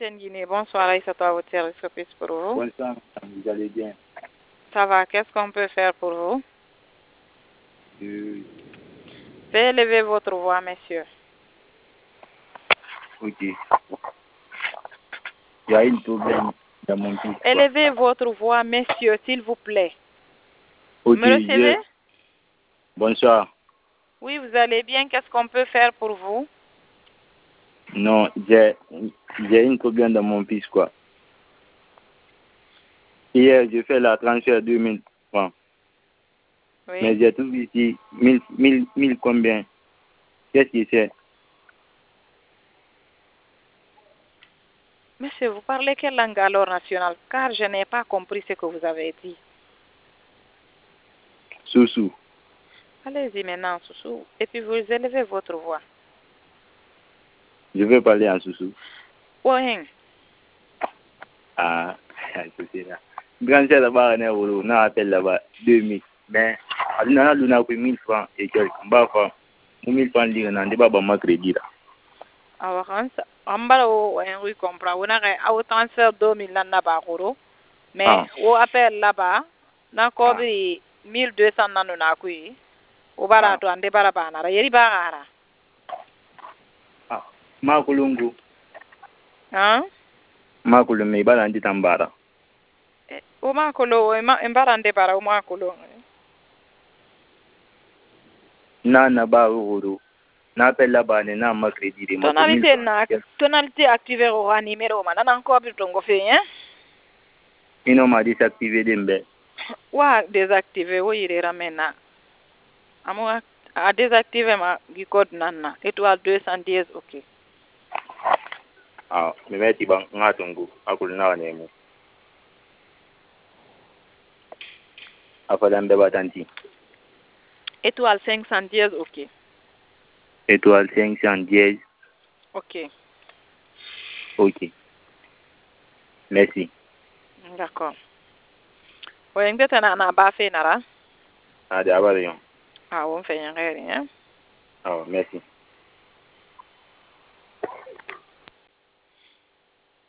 Guinée, bonsoir, Aïssa, toi, votre service office pour vous. Bonsoir, vous allez bien? Ça va, qu'est-ce qu'on peut faire pour vous? Euh, Veuillez lever votre voix, monsieur. ok. Il y a un problème dans mon fils. Élevez votre voix, monsieur, s'il vous plaît. Ok, Me recevez? Bonsoir. Oui, vous allez bien, qu'est-ce qu'on peut faire pour vous? Non, j'ai un problème dans mon fils, quoi. Hier, j'ai fait la transfert 2000 francs. Oui. Mais j'ai trouvé ici 1000 combien? Qu'est-ce que c'est? Monsieur, vous parlez quelle langue alors nationale? Car je n'ai pas compris ce que vous avez dit. Soussou. Allez-y maintenant, Soussou. Et puis vous élevez votre voix. Je vais parler en Soussou. Oui. Ah, c'est là. Grand chef là-bas, on appelle là-bas 2000. Mais, on a donné 1000 francs et quelques. Bah, 1000 francs, on a pas de crédit là. Alors, on va oui comprendre. On a au transfert 2000 na bakuro. Mais au appel là-bas, na ko bi 1200 nanu na kui. O bara to ande bara bana. Yeri bara. Ah, Makulungu. Hein? Makulungu me bara ndi tambara. O makulo embara ande bara o makulo. Na ba uru. Na appelle là-bas na ma crédit de ma tonalité activée au numéro man na ko bi tongo fe hein? Ino ma désactiver dembe. Wa désactiver o yire ramena. Amo a désactiver ma gi code nanna étoile 210 OK. Ah, me meti bang ngatungu akul na nemu. Afala mbe batanti. Étoile 510 OK. Étoile 510. OK. OK. Merci. D'accord. Oui, ngeta na ba fe nara. Ah, d'abord. Ah, on fait rien hein. Ah, merci.